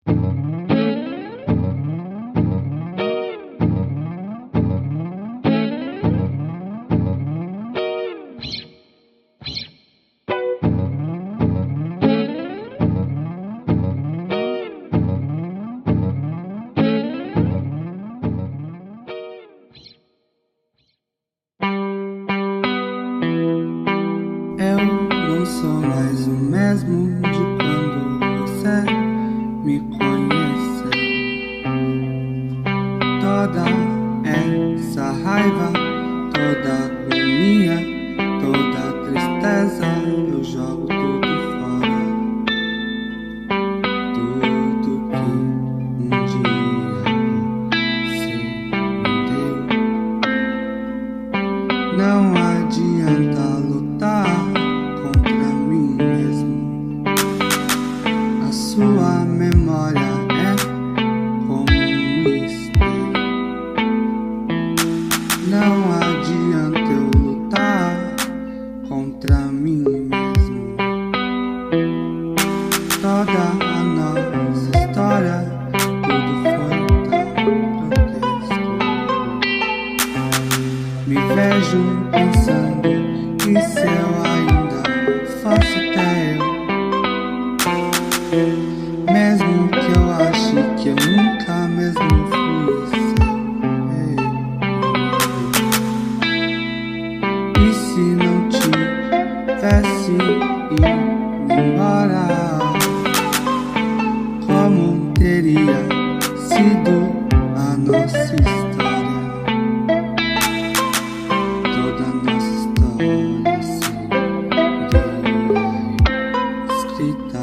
Eu não sou mais o mesmo de quando você me conheceu. Toda essa raiva, toda agonia, toda tristeza, eu jogo tudo fora. Tudo que um dia você me deu. Não adianta lutar contra mim mesmo. A sua memória é como um espelho. Não adianta eu lutar contra mim mesmo. Toda a nossa história, tudo foi tão grotesco. Me vejo pensando que se eu ainda faço até eu, mesmo que eu ache que eu nunca mesmo fui seu. E se não tivesse ido embora, como teria sido a nossa história? Toda a nossa história seria escrita.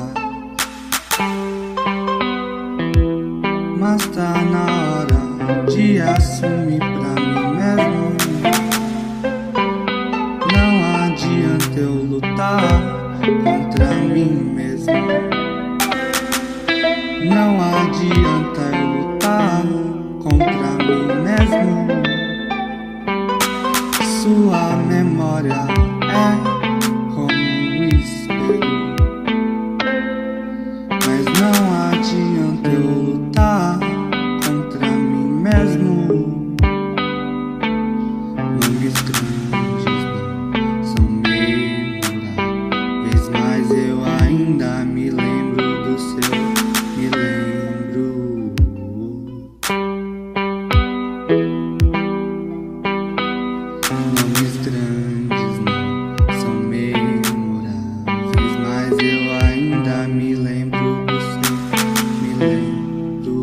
Mas tá na hora de assumir pra mim mesmo. Não adianta eu lutar contra mim mesmo. Não adianta eu lutar contra mim mesmo. Sua memória é como um espelho. Mas não adianta eu lutar contra mim mesmo. Nomes grandes não são memoráveis, mas eu ainda me lembro do seu. Me lembro. Nomes grandes não são memoráveis, mas eu ainda me lembro do seu. Me lembro.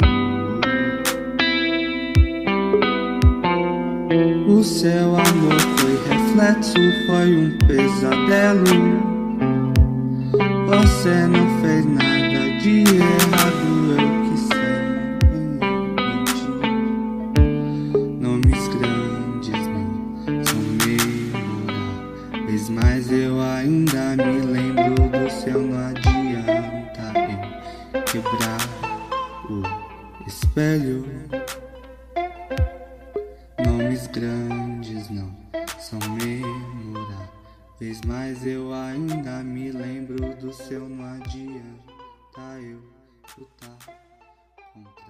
O seu amor foi reflexo, foi um pesadelo. Você não fez nada de errado, eu que sempre menti. Nomes grandes não são memoráveis, mas eu ainda me lembro do seu. Não adianta eu quebrar o espelho. Nomes grandes não são memoráveis, mas eu ainda me lembro do seu. Não adianta eu lutar contra